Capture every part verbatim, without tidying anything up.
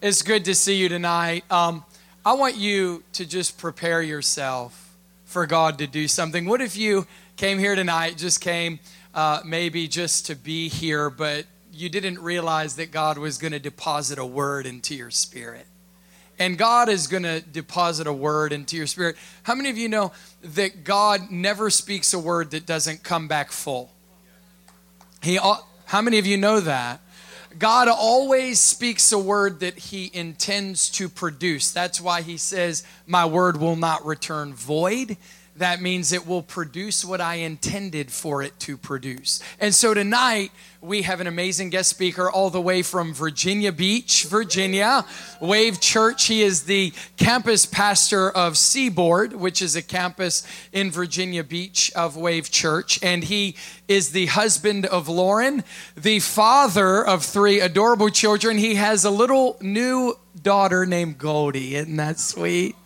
It's good to see you tonight. Um, I want you to just prepare yourself for God to do something. What if you came here tonight, just came uh, maybe just to be here, but you didn't realize that God was going to deposit a word into your spirit? And God is going to deposit a word into your spirit. How many of you know that God never speaks a word that doesn't come back full? He, how many of you know that? God always speaks a word that he intends to produce. That's why he says, my word will not return void. That means it will produce what I intended for it to produce. And so tonight, we have an amazing guest speaker all the way from Virginia Beach, Virginia, Wave Church. He is the campus pastor of Seaboard, which is a campus in Virginia Beach of Wave Church. And he is the husband of Lauren, the father of three adorable children. He has a little new daughter named Goldie. Isn't that sweet?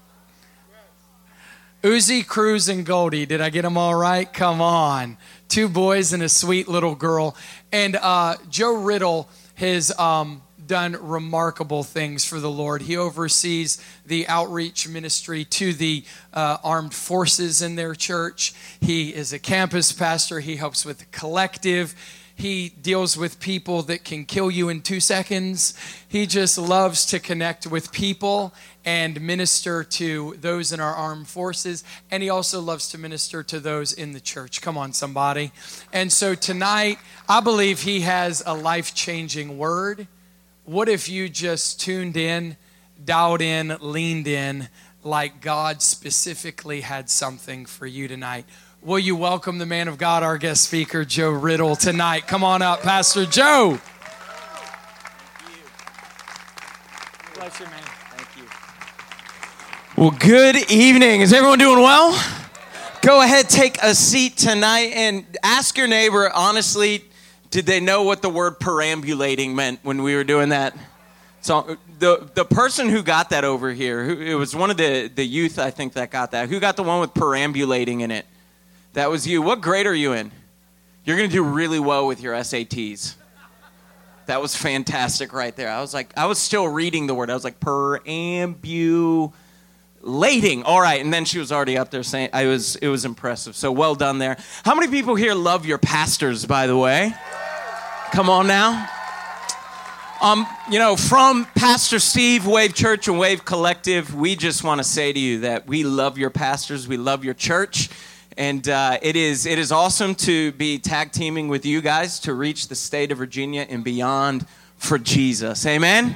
Uzi, Cruz, and Goldie. Did I get them all right? Come on. Two boys and a sweet little girl. And uh, Joe Riddle has um, done remarkable things for the Lord. He oversees the outreach ministry to the uh, armed forces in their church. He is a campus pastor. He helps with the collective. He deals with people that can kill you in two seconds. He just loves to connect with people and minister to those in our armed forces. And he also loves to minister to those in the church. Come on, somebody. And so tonight, I believe he has a life-changing word. What if you just tuned in, dialed in, leaned in, like God specifically had something for you tonight? Will you welcome the man of God, our guest speaker, Joe Riddle, tonight? Come on up, Pastor Joe. Thank you. Bless you, man. Thank you. Well, good evening. Is everyone doing well? Go ahead, take a seat tonight and ask your neighbor, honestly, did they know what the word perambulating meant when we were doing that? So the the person who got that over here, who, it was one of the, the youth, I think, that got that. Who got the one with perambulating in it? That was you. What grade are you in? You're going to do really well with your S A Ts. That was fantastic right there. I was like, I was still reading the word. I was like, perambulating. All right. And then she was already up there saying, I was, it was impressive. So well done there. How many people here love your pastors, by the way? Come on now. Um, you know, from Pastor Steve, Wave Church and Wave Collective, we just want to say to you that we love your pastors. We love your church. And uh, it is it is awesome to be tag teaming with you guys to reach the state of Virginia and beyond for Jesus. Amen?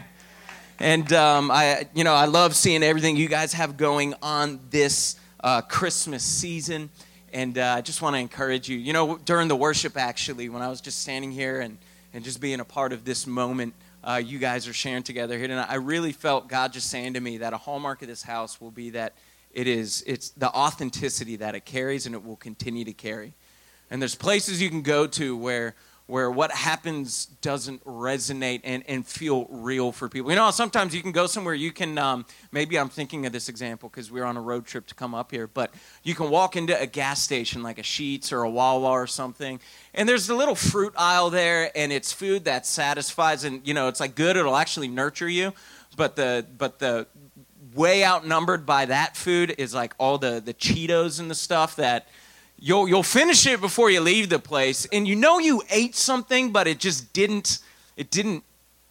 And um, I, you know, I love seeing everything you guys have going on this uh, Christmas season. And uh, I just want to encourage you. You know, during the worship, actually, when I was just standing here and, and just being a part of this moment, uh, you guys are sharing together here tonight. I really felt God just saying to me that a hallmark of this house will be that It is, it's the authenticity that it carries, and it will continue to carry. And there's places you can go to where where what happens doesn't resonate and, and feel real for people. You know, sometimes you can go somewhere, you can, um, maybe I'm thinking of this example because we were on a road trip to come up here, but you can walk into a gas station like a Sheetz or a Wawa or something, and there's a little fruit aisle there, and it's food that satisfies, and, you know, it's like good, it'll actually nurture you, but the but the... way outnumbered by that food is like all the, the Cheetos and the stuff that you'll you'll finish it before you leave the place, and you know you ate something, but it just didn't it didn't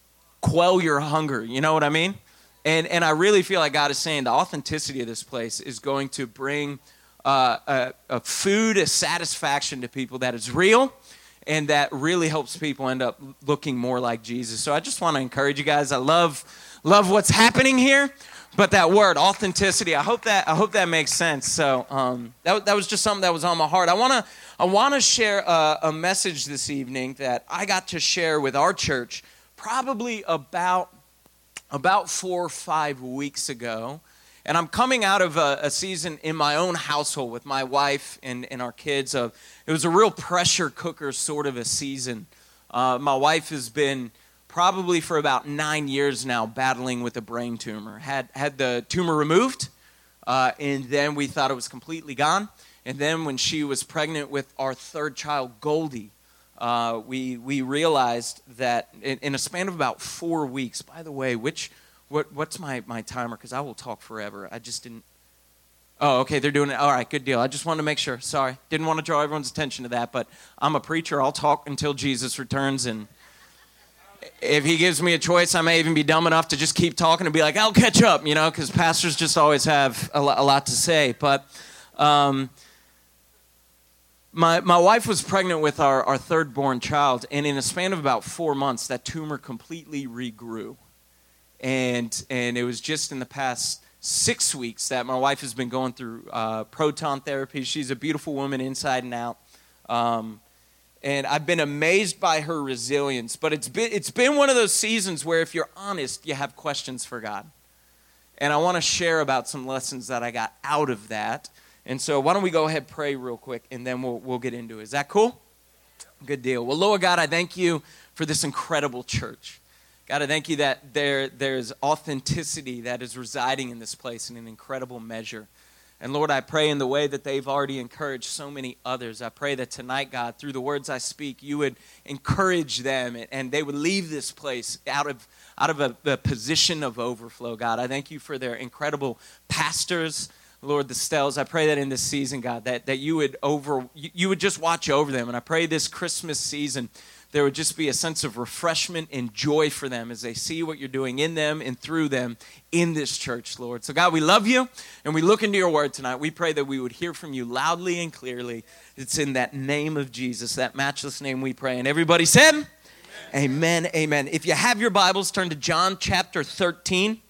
quell your hunger. You know what I mean? And and I really feel like God is saying the authenticity of this place is going to bring uh, a, a food, a satisfaction to people that is real, and that really helps people end up looking more like Jesus. So I just want to encourage you guys. I love love what's happening here. But that word, authenticity, I hope that I hope that makes sense. So um, that that was just something that was on my heart. I wanna I wanna share a, a message this evening that I got to share with our church probably about about four or five weeks ago, and I'm coming out of a, a season in my own household with my wife and, and our kids. Of it was a real pressure cooker sort of a season. Uh, my wife has been probably for about nine years now, battling with a brain tumor. Had had the tumor removed, uh, and then we thought it was completely gone. And then when she was pregnant with our third child, Goldie, uh, we we realized that in, in a span of about four weeks. By the way, which what what's my my timer? Because I will talk forever. I just didn't. Oh, okay, they're doing it. All right, good deal. I just wanted to make sure. Sorry, didn't want to draw everyone's attention to that. But I'm a preacher. I'll talk until Jesus returns, and if he gives me a choice, I may even be dumb enough to just keep talking and be like, I'll catch up, you know, because pastors just always have a lot, a lot to say. But um, my my wife was pregnant with our, our third-born child, and in a span of about four months, that tumor completely regrew. And and it was just in the past six weeks that my wife has been going through uh, proton therapy. She's a beautiful woman inside and out. Um And I've been amazed by her resilience. But it's been, it's been one of those seasons where, if you're honest, you have questions for God. And I want to share about some lessons that I got out of that. And so why don't we go ahead and pray real quick, and then we'll, we'll get into it. Is that cool? Good deal. Well, Lord God, I thank you for this incredible church. God, I thank you that there there's authenticity that is residing in this place in an incredible measure. And Lord, I pray in the way that they've already encouraged so many others, I pray that tonight, God, through the words I speak, you would encourage them, and they would leave this place out of out of a, a position of overflow, God. I thank you for their incredible pastors, Lord, the Stells. I pray that in this season, God, that, that you would over you, you would just watch over them. And I pray this Christmas season, there would just be a sense of refreshment and joy for them as they see what you're doing in them and through them in this church, Lord. So, God, we love you, and we look into your word tonight. We pray that we would hear from you loudly and clearly. It's in that name of Jesus, that matchless name we pray. And everybody said, Amen, amen. Amen. If you have your Bibles, turn to John chapter thirteen.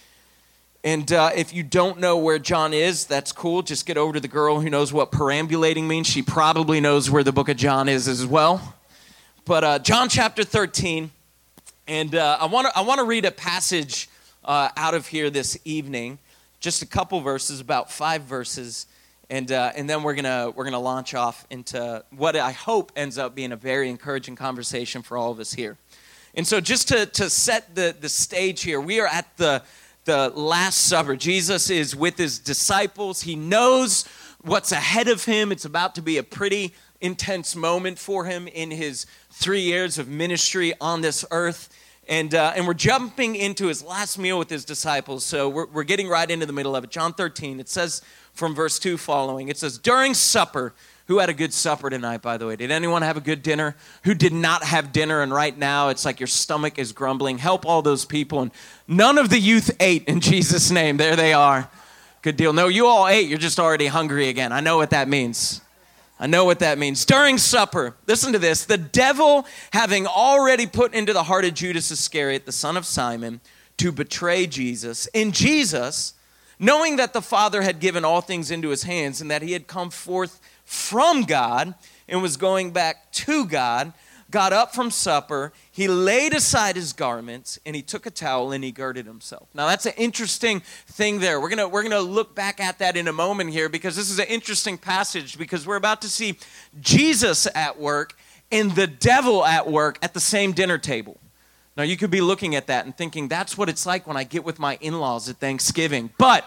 And uh, if you don't know where John is, that's cool. Just get over to the girl who knows what perambulating means. She probably knows where the book of John is as well. But uh, John chapter thirteen, and uh, I want to I want to read a passage uh, out of here this evening, just a couple verses, about five verses, and uh, and then we're gonna we're gonna launch off into what I hope ends up being a very encouraging conversation for all of us here. And so, just to to set the the stage here, we are at the the Last Supper. Jesus is with his disciples. He knows what's ahead of him. It's about to be a pretty intense moment for him in his three years of ministry on this earth. And uh, and we're jumping into his last meal with his disciples. So we're, we're getting right into the middle of it. John thirteen, it says from verse two following, it says, during supper, who had a good supper tonight, by the way? Did anyone have a good dinner? Who did not have dinner? And right now, it's like your stomach is grumbling. Help all those people. And none of the youth ate in Jesus' name. There they are. Good deal. No, you all ate. You're just already hungry again. I know what that means. I know what that means. During supper, listen to this. The devil, having already put into the heart of Judas Iscariot, the son of Simon, to betray Jesus, and Jesus, knowing that the Father had given all things into his hands and that he had come forth from God and was going back to God, got up from supper, he laid aside his garments, and he took a towel and he girded himself. Now that's an interesting thing there. We're gonna we're gonna look back at that in a moment here, because this is an interesting passage, because we're about to see Jesus at work and the devil at work at the same dinner table. Now you could be looking at that and thinking, that's what it's like when I get with my in-laws at Thanksgiving. But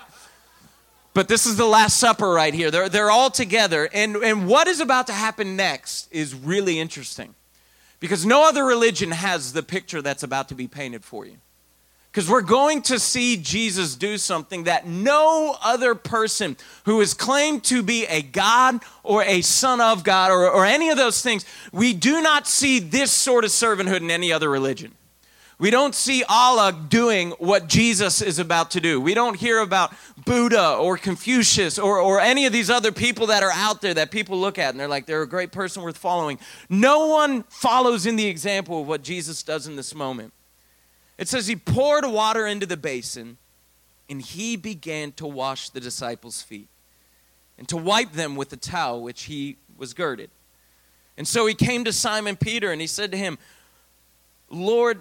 But this is the Last Supper right here. They're, they're all together. And, and what is about to happen next is really interesting, because no other religion has the picture that's about to be painted for you. Because we're going to see Jesus do something that no other person who is claimed to be a God or a son of God or, or any of those things, we do not see this sort of servanthood in any other religion. We don't see Allah doing what Jesus is about to do. We don't hear about Buddha or Confucius or, or any of these other people that are out there that people look at and they're like, they're a great person worth following. No one follows in the example of what Jesus does in this moment. It says he poured water into the basin and he began to wash the disciples' feet and to wipe them with the towel which he was girded. And so he came to Simon Peter and he said to him, Lord,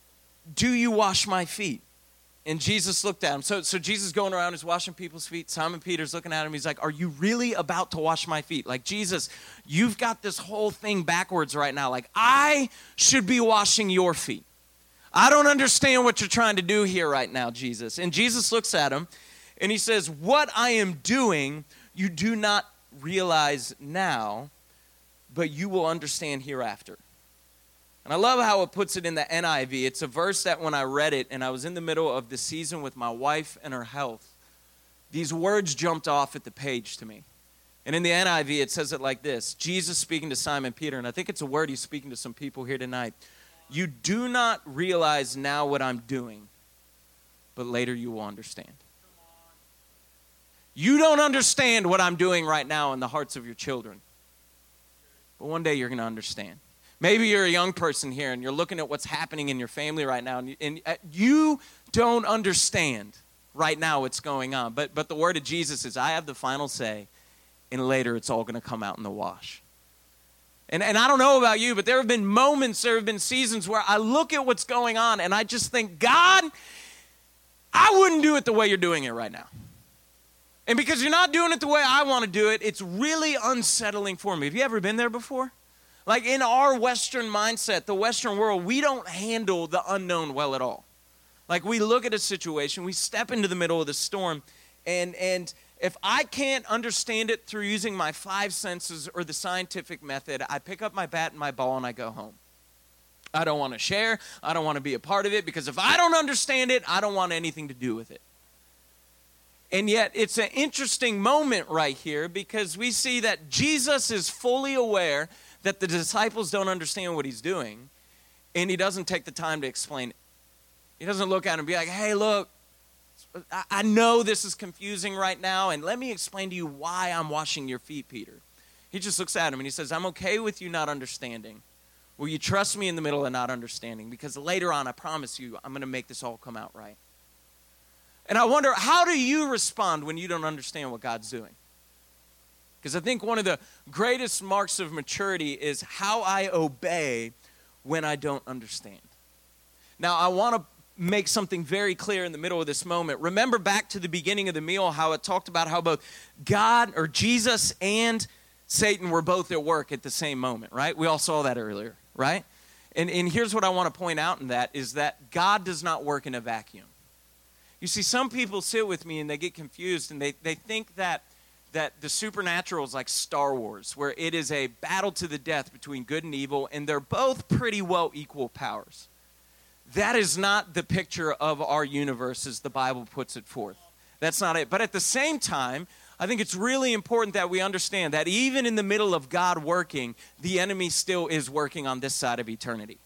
do you wash my feet? And Jesus looked at him. So, so Jesus going around is washing people's feet. Simon Peter's looking at him. He's like, are you really about to wash my feet? Like, Jesus, you've got this whole thing backwards right now. Like, I should be washing your feet. I don't understand what you're trying to do here right now, Jesus. And Jesus looks at him and he says, what I am doing, you do not realize now, but you will understand hereafter. And I love how it puts it in the N I V. It's a verse that when I read it, and I was in the middle of the season with my wife and her health, these words jumped off at the page to me. And in the N I V, it says it like this. Jesus speaking to Simon Peter, and I think it's a word he's speaking to some people here tonight. You do not realize now what I'm doing, but later you will understand. You don't understand what I'm doing right now in the hearts of your children. But one day you're going to understand. Maybe you're a young person here and you're looking at what's happening in your family right now, and you, and you don't understand right now what's going on. But, but the word of Jesus is, I have the final say, and later it's all going to come out in the wash. And, and I don't know about you, but there have been moments, there have been seasons where I look at what's going on and I just think, God, I wouldn't do it the way you're doing it right now. And because you're not doing it the way I want to do it, it's really unsettling for me. Have you ever been there before? Like in our Western mindset, the Western world, we don't handle the unknown well at all. Like we look at a situation, we step into the middle of the storm, and and if I can't understand it through using my five senses or the scientific method, I pick up my bat and my ball and I go home. I don't want to share. I don't want to be a part of it, because if I don't understand it, I don't want anything to do with it. And yet it's an interesting moment right here, because we see that Jesus is fully aware that the disciples don't understand what he's doing, and he doesn't take the time to explain it. He doesn't look at him and be like, hey, look, I know this is confusing right now, and let me explain to you why I'm washing your feet, Peter. He just looks at him and he says, I'm okay with you not understanding. Will you trust me in the middle of not understanding? Because later on, I promise you, I'm going to make this all come out right. And I wonder, how do you respond when you don't understand what God's doing? Because I think one of the greatest marks of maturity is how I obey when I don't understand. Now, I want to make something very clear in the middle of this moment. Remember back to the beginning of the meal, how it talked about how both God, or Jesus, and Satan were both at work at the same moment, right? We all saw that earlier, right? And, and here's what I want to point out in that, is that God does not work in a vacuum. You see, some people sit with me and they get confused, and they, they think that that the supernatural is like Star Wars, where it is a battle to the death between good and evil, and they're both pretty well equal powers. That is not the picture of our universe as the Bible puts it forth. That's not it. But at the same time, I think it's really important that we understand that even in the middle of God working, the enemy still is working on this side of eternity.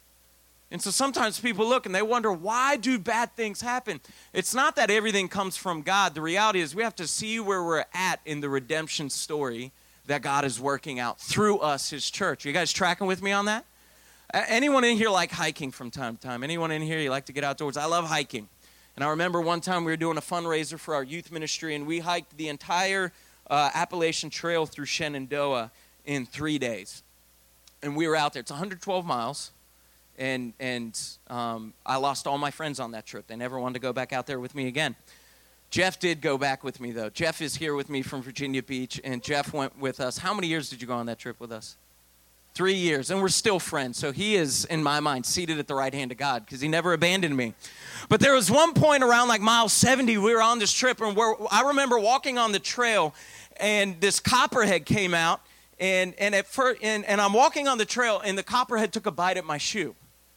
And so sometimes people look and they wonder, why do bad things happen? It's not that everything comes from God. The reality is we have to see where we're at in the redemption story that God is working out through us, his church. Are you guys tracking with me on that? Anyone in here like hiking from time to time? Anyone in here, you like to get outdoors? I love hiking. And I remember one time we were doing a fundraiser for our youth ministry, and we hiked the entire uh, Appalachian Trail through Shenandoah in three days. And we were out there. It's one hundred twelve miles. And and um, I lost all my friends on that trip. They never wanted to go back out there with me again. Jeff did go back with me, though. Jeff is here with me from Virginia Beach, and Jeff went with us. How many years did you go on that trip with us? Three years, and we're still friends. So he is, in my mind, seated at the right hand of God, because he never abandoned me. But there was one point around like mile seventy, we were on this trip, and we're, I remember walking on the trail, and this copperhead came out, and and at first, and, and I'm walking on the trail, and the copperhead took a bite at my shoe.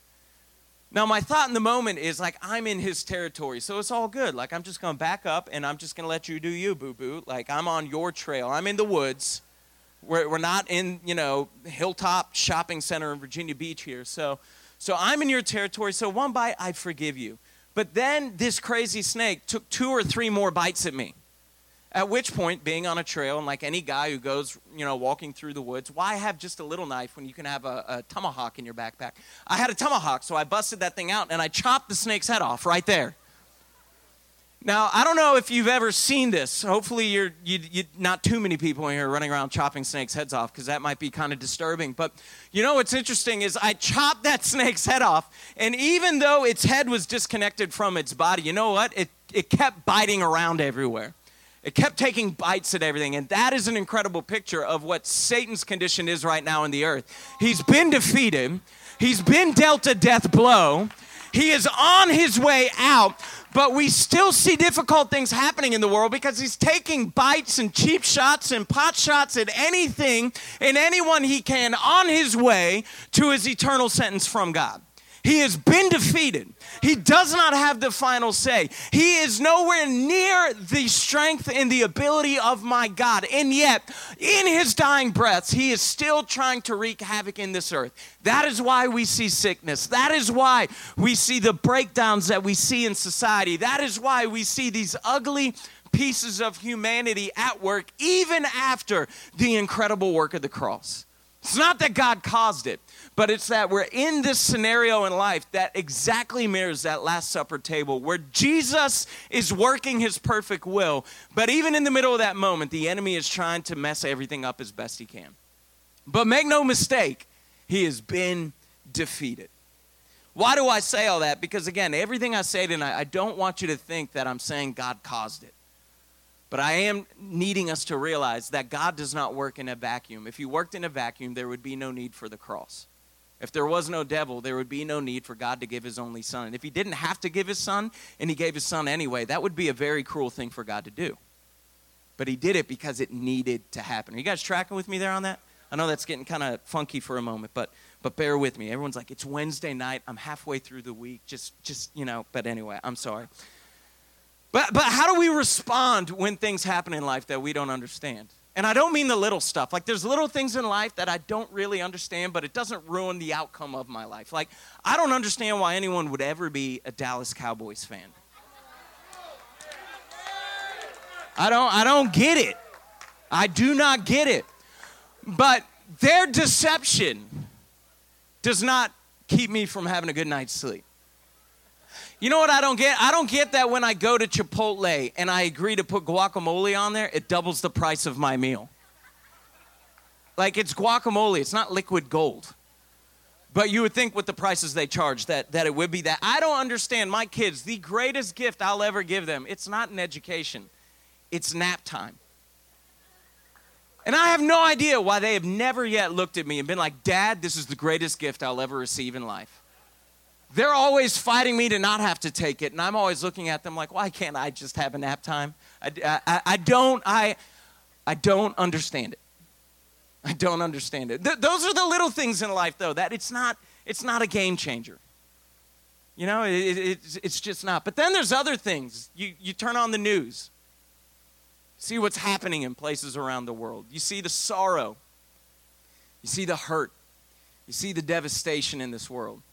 Now, my thought in the moment is, like, I'm in his territory, so it's all good. Like, I'm just going to back up, and I'm just going to let you do you, boo-boo. Like, I'm on your trail. I'm in the woods. We're, we're not in, you know, Hilltop Shopping Center in Virginia Beach here. So, so I'm in your territory, so one bite, I forgive you. But then this crazy snake took two or three more bites at me. At which point, being on a trail, and like any guy who goes, you know, walking through the woods, why have just a little knife when you can have a, a tomahawk in your backpack? I had a tomahawk, so I busted that thing out, and I chopped the snake's head off right there. Now, I don't know if you've ever seen this. Hopefully, you're you, you, not too many people in here running around chopping snakes' heads off, because that might be kind of disturbing. But you know what's interesting is I chopped that snake's head off, and even though its head was disconnected from its body, you know what? It it kept biting around everywhere. It kept taking bites at everything, and that is an incredible picture of what Satan's condition is right now in the earth. He's been defeated. He's been dealt a death blow. He is on his way out, but we still see difficult things happening in the world because he's taking bites and cheap shots and pot shots at anything and anyone he can on his way to his eternal sentence from God. He has been defeated. He does not have the final say. He is nowhere near the strength and the ability of my God. And yet, in his dying breaths, he is still trying to wreak havoc in this earth. That is why we see sickness. That is why we see the breakdowns that we see in society. That is why we see these ugly pieces of humanity at work, even after the incredible work of the cross. It's not that God caused it, but it's that we're in this scenario in life that exactly mirrors that Last Supper table where Jesus is working his perfect will, but even in the middle of that moment, the enemy is trying to mess everything up as best he can. But make no mistake, he has been defeated. Why do I say all that? Because again, everything I say tonight, I don't want you to think that I'm saying God caused it. But I am needing us to realize that God does not work in a vacuum. If he worked in a vacuum, there would be no need for the cross. If there was no devil, there would be no need for God to give his only son. And if he didn't have to give his son, and he gave his son anyway, that would be a very cruel thing for God to do. But he did it because it needed to happen. Are you guys tracking with me there on that? I know that's getting kind of funky for a moment, but but bear with me. Everyone's like, it's Wednesday night. I'm halfway through the week. Just, just you know, but anyway, I'm sorry. But but how do we respond when things happen in life that we don't understand? And I don't mean the little stuff. Like there's little things in life that I don't really understand, but it doesn't ruin the outcome of my life. Like I don't understand why anyone would ever be a Dallas Cowboys fan. I don't I don't get it. I do not get it. But their deception does not keep me from having a good night's sleep. You know what I don't get? I don't get that when I go to Chipotle and I agree to put guacamole on there, it doubles the price of my meal. Like it's guacamole, it's not liquid gold. But you would think with the prices they charge that, that it would be that. I don't understand. My kids, the greatest gift I'll ever give them, it's not an education. It's nap time. And I have no idea why they have never yet looked at me and been like, Dad, this is the greatest gift I'll ever receive in life. They're always fighting me to not have to take it, and I'm always looking at them like, why can't I just have a nap time? I, I, I don't I, I don't understand it. I don't understand it. Th- those are the little things in life, though, that it's not it's not a game changer. You know, it, it, it's, it's just not. But then there's other things. You, you turn on the news, see what's happening in places around the world. You see the sorrow. You see the hurt. You see the devastation in this world.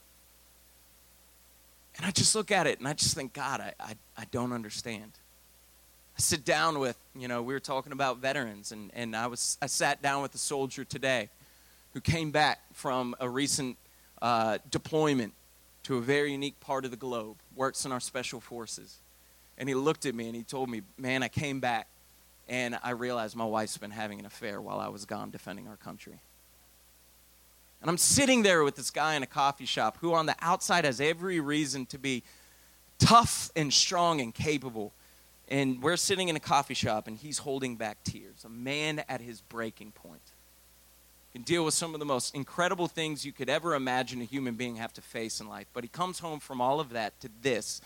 And I just look at it and I just think, God, I, I, I don't understand. I sit down with, you know, we were talking about veterans, and, and I was I sat down with a soldier today who came back from a recent uh, deployment to a very unique part of the globe, works in our special forces. And he looked at me and he told me, man, I came back and I realized my wife's been having an affair while I was gone defending our country. And I'm sitting there with this guy in a coffee shop who on the outside has every reason to be tough and strong and capable. And we're sitting in a coffee shop and he's holding back tears. A man at his breaking point. Can deal with some of the most incredible things you could ever imagine a human being have to face in life. But he comes home from all of that to this.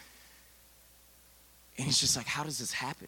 And he's just like, how does this happen?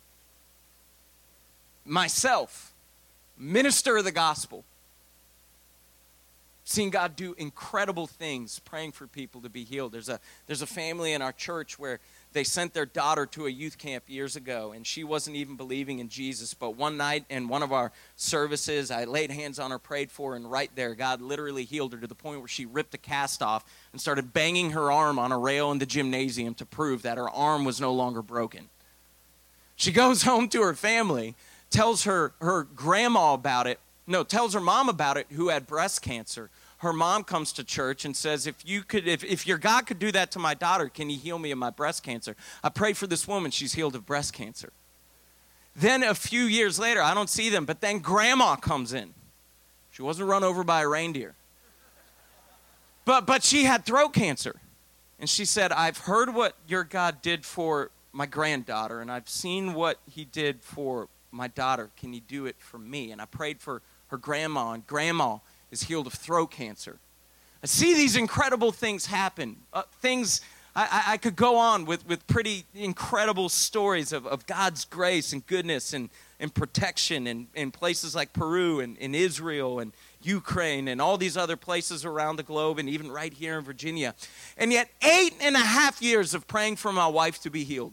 Myself, minister of the gospel, seeing God do incredible things, praying for people to be healed. There's a there's a family in our church where they sent their daughter to a youth camp years ago, and she wasn't even believing in Jesus. But one night in one of our services, I laid hands on her, prayed for her, and right there, God literally healed her to the point where she ripped a cast off and started banging her arm on a rail in the gymnasium to prove that her arm was no longer broken. She goes home to her family, tells her, her grandma about it, No, tells her mom about it, who had breast cancer. Her mom comes to church and says, if you could, if, if your God could do that to my daughter, can he heal me of my breast cancer? I prayed for this woman. She's healed of breast cancer. Then a few years later, I don't see them, but then grandma comes in. She wasn't run over by a reindeer. But, but she had throat cancer. And she said, I've heard what your God did for my granddaughter, and I've seen what he did for my daughter. Can he do it for me? And I prayed for her grandma, and grandma is healed of throat cancer. I see these incredible things happen. Uh, things, I, I, I could go on with, with pretty incredible stories of, of God's grace and goodness and, and protection in, in places like Peru and in Israel and Ukraine and all these other places around the globe and even right here in Virginia. And yet eight and a half years of praying for my wife to be healed.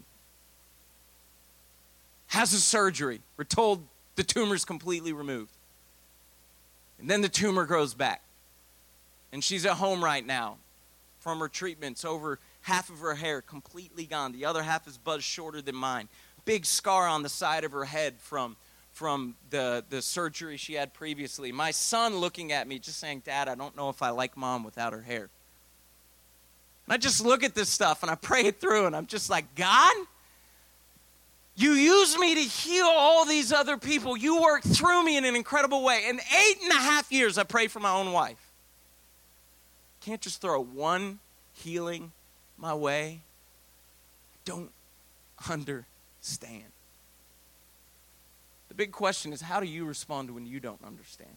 Has a surgery. We're told the tumor's completely removed. And then the tumor grows back. And she's at home right now from her treatments. Over half of her hair completely gone. The other half is buzzed shorter than mine. Big scar on the side of her head from, from the, the surgery she had previously. My son looking at me just saying, Dad, I don't know if I like Mom without her hair. And I just look at this stuff and I pray it through and I'm just like, God, you use me to heal all these other people. You work through me in an incredible way. In eight and a half years, I prayed for my own wife. Can't just throw one healing my way. Don't understand. The big question is, how do you respond when you don't understand?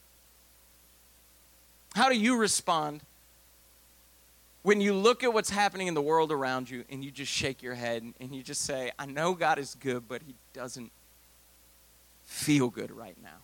How do you respond when you look at what's happening in the world around you and you just shake your head and you just say, I know God is good, but he doesn't feel good right now?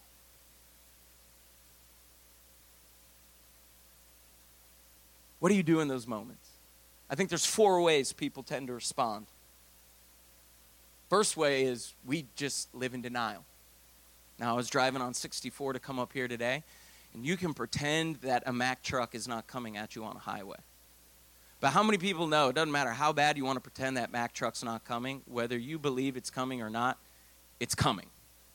What do you do in those moments? I think there's four ways people tend to respond. First way is we just live in denial. Now, I was driving on sixty-four to come up here today, and you can pretend that a Mack truck is not coming at you on a highway. But how many people know it doesn't matter how bad you want to pretend that Mack truck's not coming, whether you believe it's coming or not, it's coming.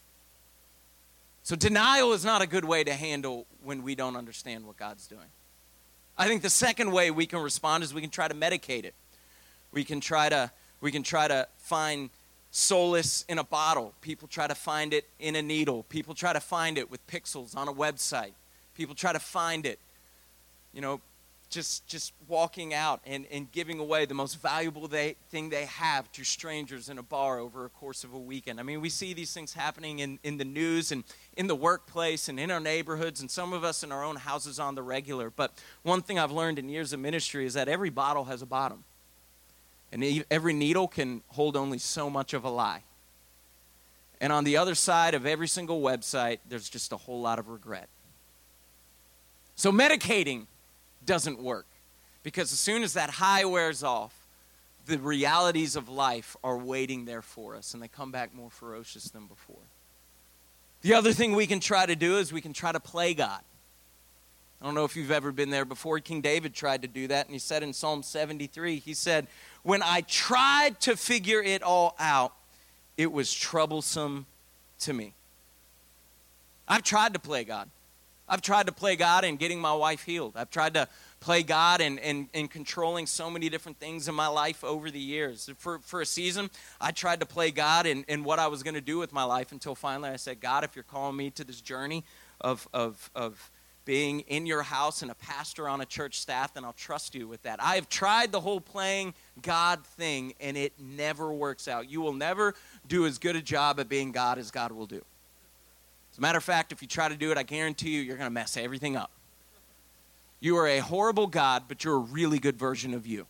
So denial is not a good way to handle when we don't understand what God's doing. I think the second way we can respond is we can try to medicate it. We can try to we can try to find solace in a bottle. People try to find it in a needle. People try to find it with pixels on a website. People try to find it, you know, just just walking out and, and giving away the most valuable they, thing they have to strangers in a bar over a course of a weekend. I mean, we see these things happening in, in the news and in the workplace and in our neighborhoods and some of us in our own houses on the regular. But one thing I've learned in years of ministry is that every bottle has a bottom. And every needle can hold only so much of a lie. And on the other side of every single website, there's just a whole lot of regret. So medicating doesn't work, because as soon as that high wears off, the realities of life are waiting there for us, and they come back more ferocious than before. The other thing we can try to do is we can try to play God. I don't know if you've ever been there before. King David tried to do that, and he said in Psalm seventy-three, he said, when I tried to figure it all out, it was troublesome to me. I've tried to play God. I've tried to play God in getting my wife healed. I've tried to play God in, in, in controlling so many different things in my life over the years. For, for a season, I tried to play God in, in what I was going to do with my life until finally I said, God, if you're calling me to this journey of, of, of being in your house and a pastor on a church staff, then I'll trust you with that. I have tried the whole playing God thing, and it never works out. You will never do as good a job at being God as God will do. As a matter of fact, if you try to do it, I guarantee you, you're going to mess everything up. You are a horrible God, but you're a really good version of you.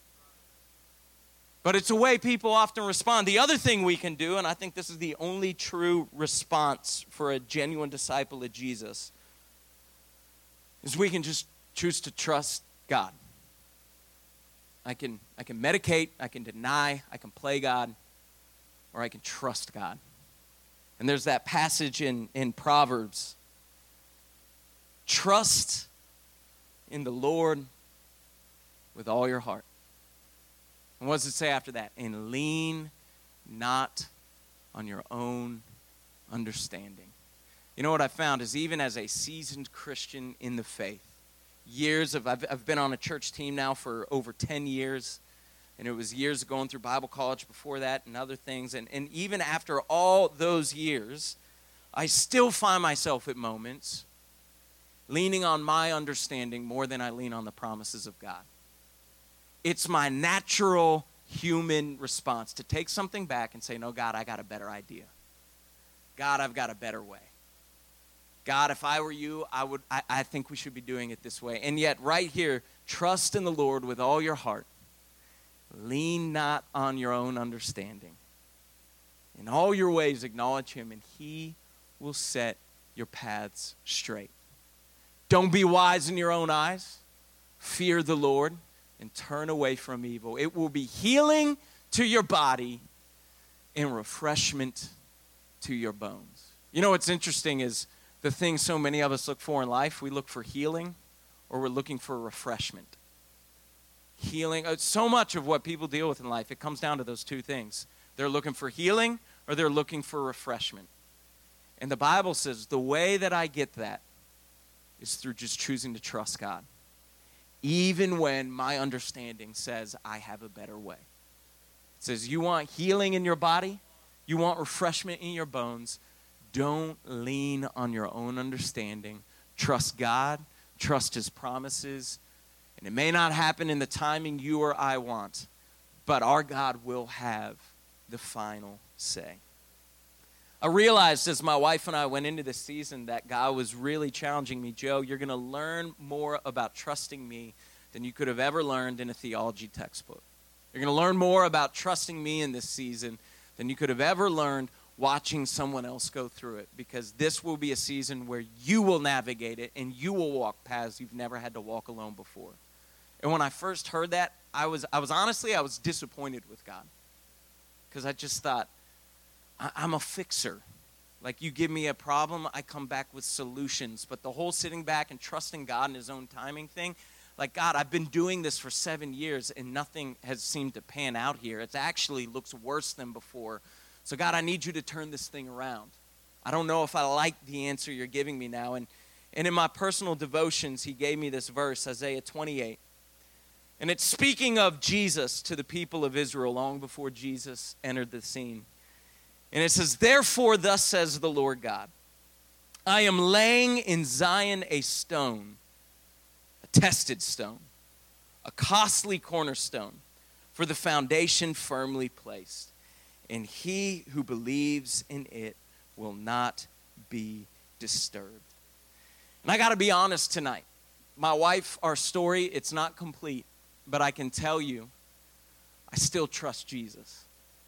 But it's a way people often respond. The other thing we can do, and I think this is the only true response for a genuine disciple of Jesus, is we can just choose to trust God. I can, I can medicate, I can deny, I can play God, or I can trust God. And there's that passage in, in Proverbs. Trust in the Lord with all your heart. And what does it say after that? And lean not on your own understanding. You know what I found is even as a seasoned Christian in the faith, years of, I've, I've been on a church team now for over ten years. And it was years of going through Bible college before that and other things. And, and even after all those years, I still find myself at moments leaning on my understanding more than I lean on the promises of God. It's my natural human response to take something back and say, no, God, I got a better idea. God, I've got a better way. God, if I were you, I would. I, I think we should be doing it this way. And yet right here, trust in the Lord with all your heart. Lean not on your own understanding. In all your ways acknowledge him, and he will set your paths straight. Don't be wise in your own eyes. Fear the Lord and turn away from evil. It will be healing to your body and refreshment to your bones. You know what's interesting is the thing so many of us look for in life, we look for healing or we're looking for refreshment. Healing, so much of what people deal with in life, it comes down to those two things. They're looking for healing or they're looking for refreshment. And the Bible says the way that I get that is through just choosing to trust God. Even when my understanding says I have a better way. It says you want healing in your body, you want refreshment in your bones, don't lean on your own understanding. Trust God, trust his promises. And it may not happen in the timing you or I want, but our God will have the final say. I realized as my wife and I went into this season that God was really challenging me. Joe, you're going to learn more about trusting me than you could have ever learned in a theology textbook. You're going to learn more about trusting me in this season than you could have ever learned watching someone else go through it, because this will be a season where you will navigate it and you will walk paths you've never had to walk alone before. And when I first heard that, I was I was honestly, I was disappointed with God, because I just thought, I, I'm a fixer. Like, you give me a problem, I come back with solutions. But the whole sitting back and trusting God in his own timing thing, like, God, I've been doing this for seven years and nothing has seemed to pan out here. It actually looks worse than before. So, God, I need you to turn this thing around. I don't know if I like the answer you're giving me now. And, and in my personal devotions, he gave me this verse, Isaiah twenty-eight. And it's speaking of Jesus to the people of Israel long before Jesus entered the scene. And it says, therefore, thus says the Lord God, I am laying in Zion a stone, a tested stone, a costly cornerstone, for the foundation firmly placed. And he who believes in it will not be disturbed. And I got to be honest tonight. My wife, our story, it's not complete, but I can tell you, I still trust Jesus.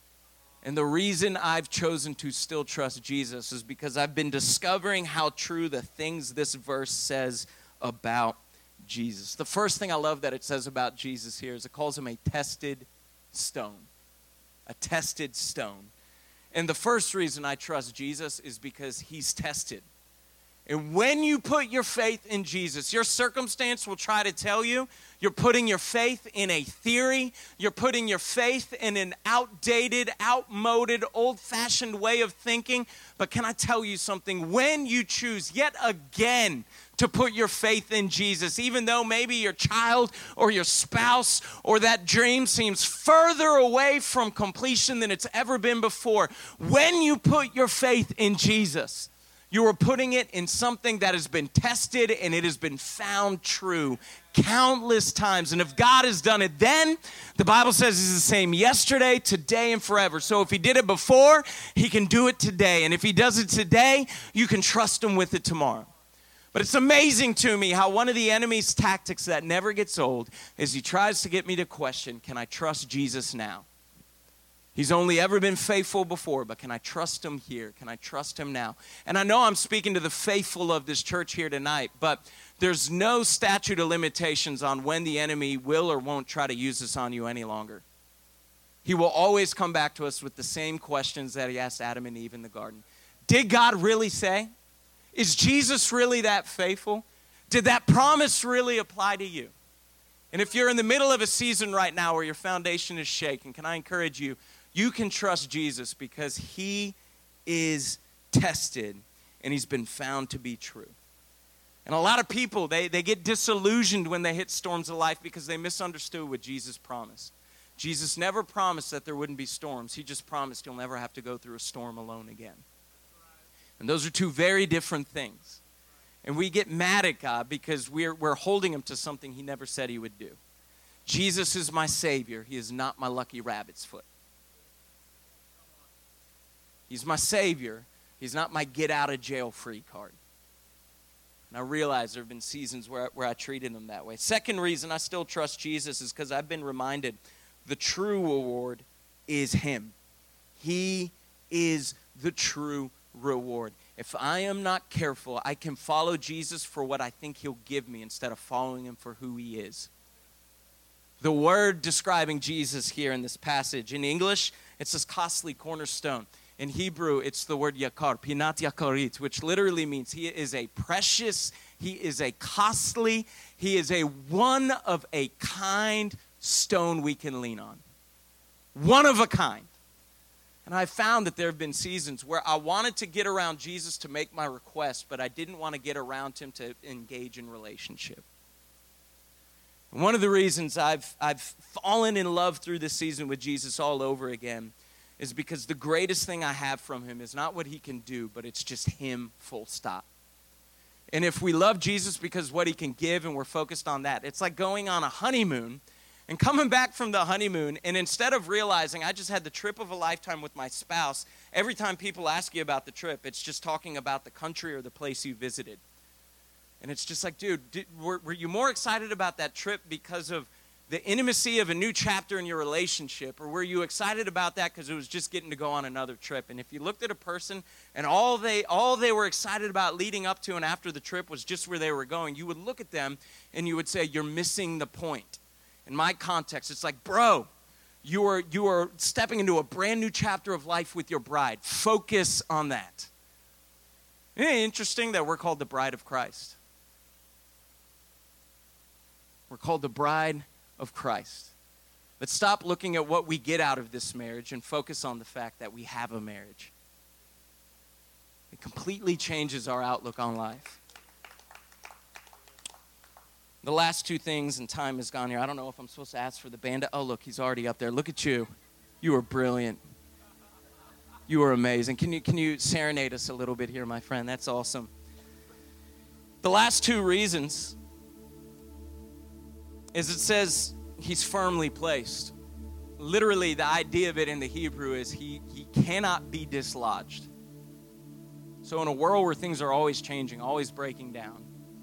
And the reason I've chosen to still trust Jesus is because I've been discovering how true the things this verse says about Jesus. The first thing I love that it says about Jesus here is it calls him a tested stone. A tested stone. And the first reason I trust Jesus is because he's tested. And when you put your faith in Jesus, your circumstance will try to tell you you're putting your faith in a theory. You're putting your faith in an outdated, outmoded, old-fashioned way of thinking. But can I tell you something? When you choose yet again to put your faith in Jesus, even though maybe your child or your spouse or that dream seems further away from completion than it's ever been before, when you put your faith in Jesus, you are putting it in something that has been tested and it has been found true countless times. And if God has done it then, the Bible says he's the same yesterday, today, and forever. So if he did it before, he can do it today. And if he does it today, you can trust him with it tomorrow. But it's amazing to me how one of the enemy's tactics that never gets old is he tries to get me to question, can I trust Jesus now? He's only ever been faithful before, but can I trust him here? Can I trust him now? And I know I'm speaking to the faithful of this church here tonight, but there's no statute of limitations on when the enemy will or won't try to use this on you any longer. He will always come back to us with the same questions that he asked Adam and Eve in the garden. Did God really say? Is Jesus really that faithful? Did that promise really apply to you? And if you're in the middle of a season right now where your foundation is shaking, can I encourage you? You can trust Jesus because he is tested and he's been found to be true. And a lot of people, they, they get disillusioned when they hit storms of life because they misunderstood what Jesus promised. Jesus never promised that there wouldn't be storms. He just promised you'll never have to go through a storm alone again. And those are two very different things. And we get mad at God because we're, we're holding him to something he never said he would do. Jesus is my Savior. He is not my lucky rabbit's foot. He's my Savior. He's not my get out of jail free card. And I realize there have been seasons where, where I treated him that way. Second reason I still trust Jesus is because I've been reminded the true reward is him. He is the true reward. If I am not careful, I can follow Jesus for what I think he'll give me instead of following him for who he is. The word describing Jesus here in this passage, in English, it says costly cornerstone. In Hebrew, it's the word yakar, pinat yakarit, which literally means he is a precious, he is a costly, he is a one of a kind stone we can lean on. One of a kind. And I found that there have been seasons where I wanted to get around Jesus to make my request, but I didn't want to get around him to engage in relationship. And one of the reasons I've, I've fallen in love through this season with Jesus all over again is because the greatest thing I have from him is not what he can do, but it's just him, full stop. And if we love Jesus because what he can give and we're focused on that, it's like going on a honeymoon and coming back from the honeymoon, and instead of realizing I just had the trip of a lifetime with my spouse, every time people ask you about the trip, it's just talking about the country or the place you visited. And it's just like, dude, did, were, were you more excited about that trip because of the intimacy of a new chapter in your relationship, or were you excited about that because it was just getting to go on another trip? And if you looked at a person and all they all they were excited about leading up to and after the trip was just where they were going, you would look at them and you would say, you're missing the point. In my context, it's like, bro, you are you are stepping into a brand new chapter of life with your bride. Focus on that. Isn't it interesting that we're called the bride of Christ? We're called the bride of Christ. Let's stop looking at what we get out of this marriage and focus on the fact that we have a marriage. It completely changes our outlook on life. The last two things, and time is gone here. I don't know if I'm supposed to ask for the band. Oh, look, he's already up there. Look at you. You are brilliant. You are amazing. Can you, can you serenade us a little bit here, my friend? That's awesome. The last two reasons is it says he's firmly placed. Literally, the idea of it in the Hebrew is he, he cannot be dislodged. So in a world where things are always changing, always breaking down,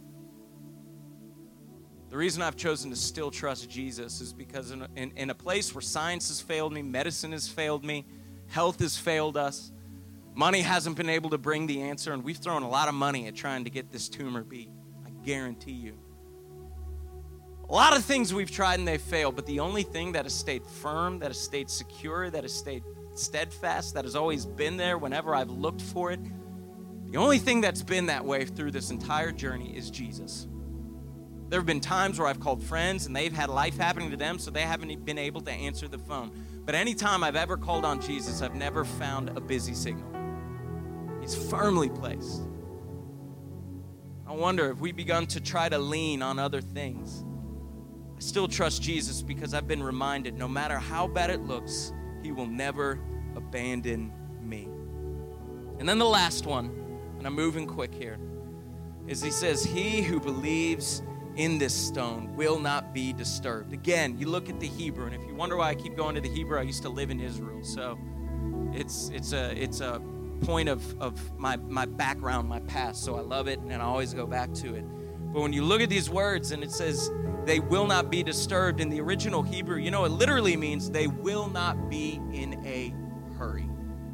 the reason I've chosen to still trust Jesus is because in a, in, in a place where science has failed me, medicine has failed me, health has failed us, money hasn't been able to bring the answer, and we've thrown a lot of money at trying to get this tumor beat. I guarantee you. A lot of things we've tried and they've failed, but the only thing that has stayed firm, that has stayed secure, that has stayed steadfast, that has always been there whenever I've looked for it, the only thing that's been that way through this entire journey is Jesus. There have been times where I've called friends and they've had life happening to them, so they haven't been able to answer the phone. But anytime I've ever called on Jesus, I've never found a busy signal. He's firmly placed. I wonder if we've begun to try to lean on other things. I still trust Jesus because I've been reminded no matter how bad it looks, he will never abandon me. And then the last one, and I'm moving quick here, is he says, he who believes in this stone will not be disturbed. Again, you look at the Hebrew, and if you wonder why I keep going to the Hebrew, I used to live in Israel, so it's it's a it's a point of, of my, my background, my past, so I love it, and I always go back to it. But when you look at these words, and it says, they will not be disturbed, in the original Hebrew, you know, it literally means they will not be in a hurry.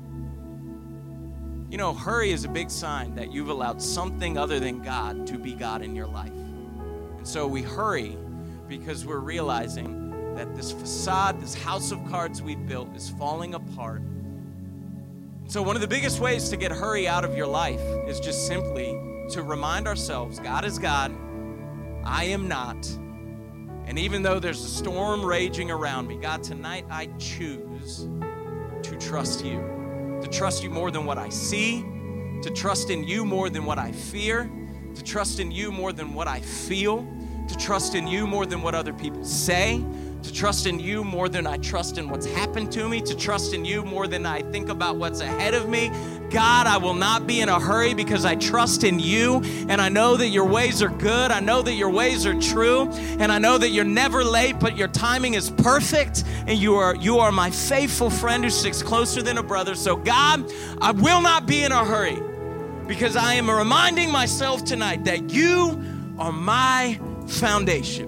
You know, hurry is a big sign that you've allowed something other than God to be God in your life. And so we hurry because we're realizing that this facade, this house of cards we've built is falling apart. So one of the biggest ways to get hurry out of your life is just simply to remind ourselves, God is God, I am not. And even though there's a storm raging around me, God, tonight I choose to trust you. To trust you more than what I see, to trust in you more than what I fear, to trust in you more than what I feel, to trust in you more than what other people say, to trust in you more than I trust in what's happened to me, to trust in you more than I think about what's ahead of me. God, I will not be in a hurry because I trust in you, and I know that your ways are good. I know that your ways are true, and I know that you're never late, but your timing is perfect, and you are you are my faithful friend who sticks closer than a brother. So God, I will not be in a hurry because I am reminding myself tonight that you are my foundation.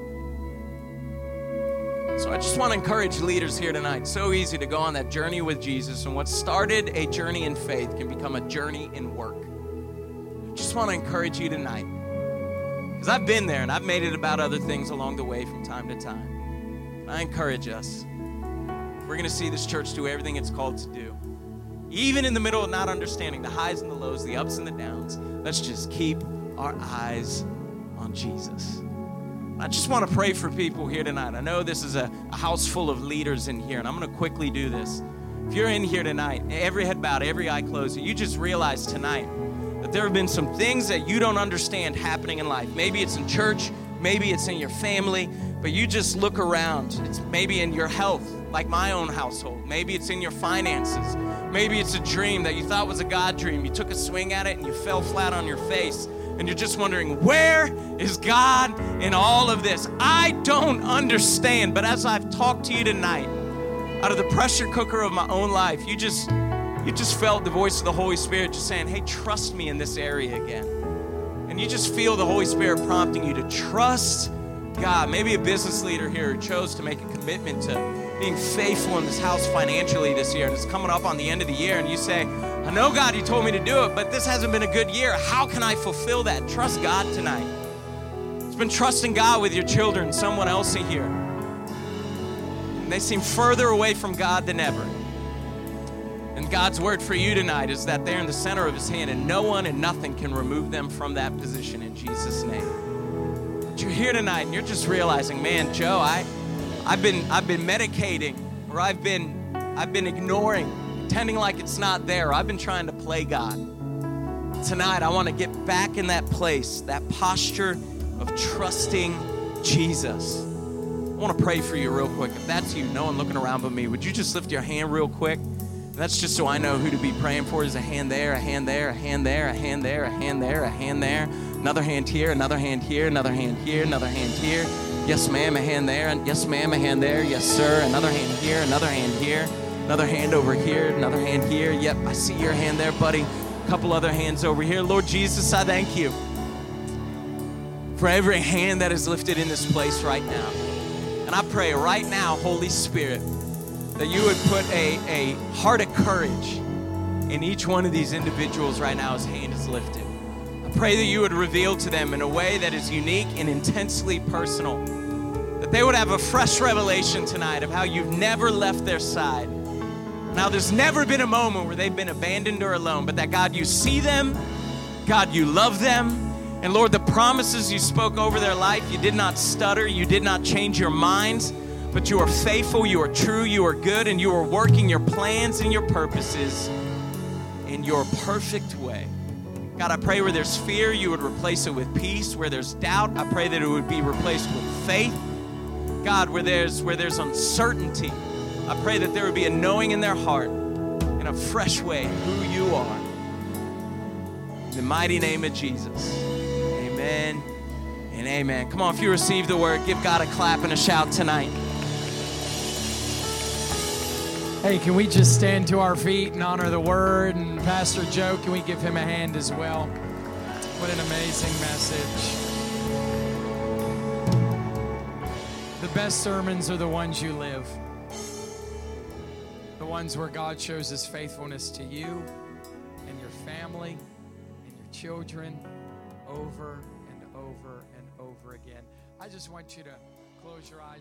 So I just want to encourage leaders here tonight. So easy to go on that journey with Jesus, and what started a journey in faith can become a journey in work. I just want to encourage you tonight, because I've been there and I've made it about other things along the way from time to time. I encourage us. We're going to see this church do everything it's called to do. Even in the middle of not understanding the highs and the lows, the ups and the downs, let's just keep our eyes on Jesus. I just want to pray for people here tonight. I know this is a, a house full of leaders in here, and I'm going to quickly do this. If you're in here tonight, every head bowed, every eye closed, you just realize tonight that there have been some things that you don't understand happening in life. Maybe it's in church, maybe it's in your family, but you just look around. It's maybe in your health, like my own household. Maybe it's in your finances. Maybe it's a dream that you thought was a God dream. You took a swing at it and you fell flat on your face. And you're just wondering, where is God in all of this? I don't understand. But as I've talked to you tonight, out of the pressure cooker of my own life, you just you just felt the voice of the Holy Spirit just saying, hey, trust me in this area again. And you just feel the Holy Spirit prompting you to trust God. Maybe a business leader here who chose to make a commitment to being faithful in this house financially this year, and it's coming up on the end of the year, and you say, I know, God, you told me to do it, but this hasn't been a good year. How can I fulfill that? Trust God tonight. It's been trusting God with your children, someone else here. And they seem further away from God than ever. And God's word for you tonight is that they're in the center of his hand, and no one and nothing can remove them from that position in Jesus' name. But you're here tonight, and you're just realizing, man, Joe, I, I've been, I've been medicating, or I've been, I've been ignoring, pretending like it's not there. I've been trying to play God. Tonight, I want to get back in that place, that posture of trusting Jesus. I want to pray for you real quick. If that's you, no one looking around but me, would you just lift your hand real quick? That's just so I know who to be praying for. There's a hand there, a hand there, a hand there, a hand there, a hand there, a hand there. Another hand here, another hand here, another hand here, another hand here. Yes, ma'am, a hand there. And yes, ma'am, a hand there. Yes, sir. Another hand here, another hand here. Another hand over here, another hand here. Yep, I see your hand there, buddy. A couple other hands over here. Lord Jesus, I thank you for every hand that is lifted in this place right now. And I pray right now, Holy Spirit, that you would put a, a heart of courage in each one of these individuals right now as hand is lifted. I pray that you would reveal to them in a way that is unique and intensely personal, that they would have a fresh revelation tonight of how you've never left their side. Now, there's never been a moment where they've been abandoned or alone, but that, God, you see them, God, you love them, and Lord, the promises you spoke over their life, you did not stutter, you did not change your minds, but you are faithful, you are true, you are good, and you are working your plans and your purposes in your perfect way. God, I pray where there's fear, you would replace it with peace. Where there's doubt, I pray that it would be replaced with faith. God, where there's where there's uncertainty, I pray that there would be a knowing in their heart in a fresh way who you are. In the mighty name of Jesus, amen and amen. Come on, if you receive the word, give God a clap and a shout tonight. Hey, can we just stand to our feet and honor the word? And Pastor Joe, can we give him a hand as well? What an amazing message. The best sermons are the ones you live. The ones where God shows his faithfulness to you and your family and your children over and over and over again. I just want you to close your eyes.